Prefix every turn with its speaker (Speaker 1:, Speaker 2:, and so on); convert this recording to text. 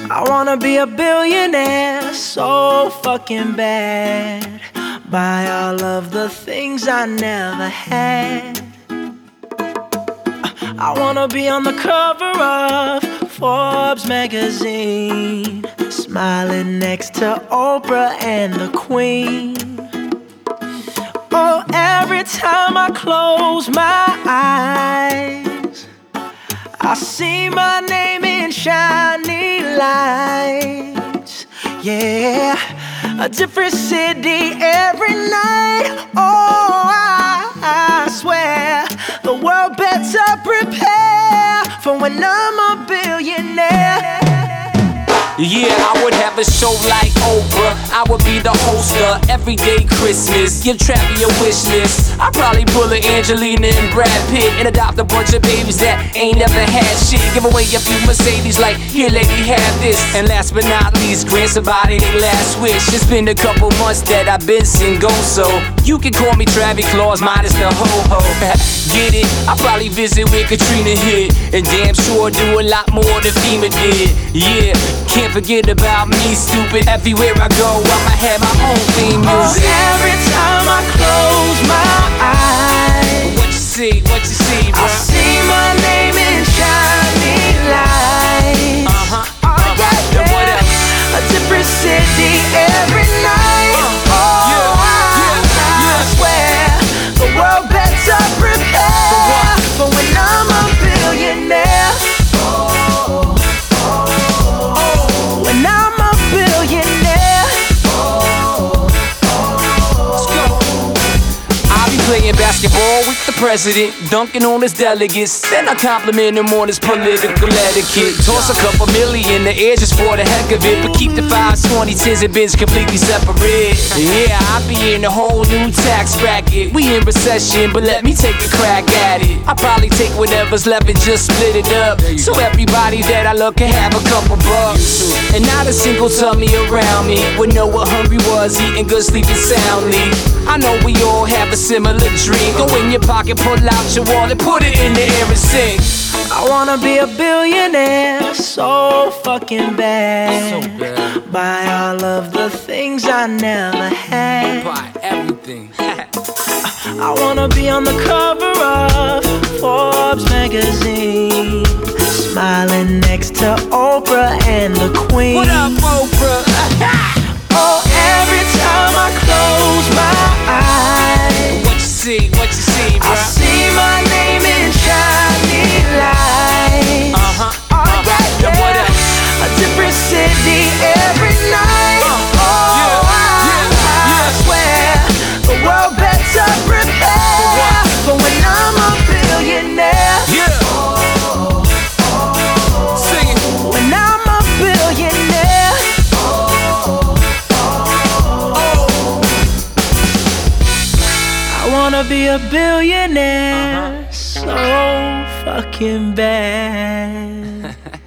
Speaker 1: I wanna be a billionaire so fucking bad. Buy all of the things I never had. I wanna be on the cover of Forbes magazine, smiling next to Oprah and the Queen. Oh, every time I close my eyes, I see my name in shiny lights. Yeah, a different city every night. Oh, I swear the world better prepare for when I'm a billionaire.
Speaker 2: Yeah, I would have a show like Oprah. I would be the host of Everyday Christmas. Give Travi a wish list. I'd probably pull a Angelina and Brad Pitt and adopt a bunch of babies that ain't never had shit. Give away a few Mercedes like, here lady, have this. And last but not least, grant somebody their last wish. It's been a couple months that I've been single, so you can call me Travi Claus minus the ho-ho. Get it? I'll probably visit where Katrina hit, and damn sure do a lot more than FEMA did. Yeah, can't forget about me, stupid. Everywhere I go, I'ma have my own theme music.
Speaker 1: Oh, every time I close my eyes,
Speaker 2: What you see, bro?
Speaker 1: I see my name in shiny lights. Oh, yeah,
Speaker 2: What else?
Speaker 1: a different city every night. I swear the world better prepare for when I'm a billionaire. When I'm a billionaire.
Speaker 2: Let's go. I'll be playing basketball with the president, dunking on his delegates. Then I compliment him on his political etiquette. Toss a couple million in the air just for the heck of it, but keep the 5s, 20s, 10s, and bins completely separate. Yeah, I'll be in a whole new tax bracket. We in recession, but let me take a crack at it. I'll probably take whatever's left and just split it up, so everybody that I love can have a couple bucks. And not a single tummy around me would know what hungry was, eating good, sleeping soundly. I know we all have a similar dream. Go in your pocket, pull out your wallet, put it in the air and sing.
Speaker 1: I wanna be a billionaire so fucking bad. Buy all of the things I never had.
Speaker 2: Buy everything.
Speaker 1: I wanna be on the cover of Forbes magazine, smiling next to Oprah and the Queen.
Speaker 2: What up, Oprah?
Speaker 1: Oh, every time I close my eyes,
Speaker 2: What you see, bro?
Speaker 1: I see my name in shiny lights. Oh, yeah,
Speaker 2: What else?
Speaker 1: a different city every night. I swear the world better prepare for when I'm a billionaire.
Speaker 2: Yeah. Sing it.
Speaker 1: When I'm a billionaire. I wanna be a billionaire so fucking bad.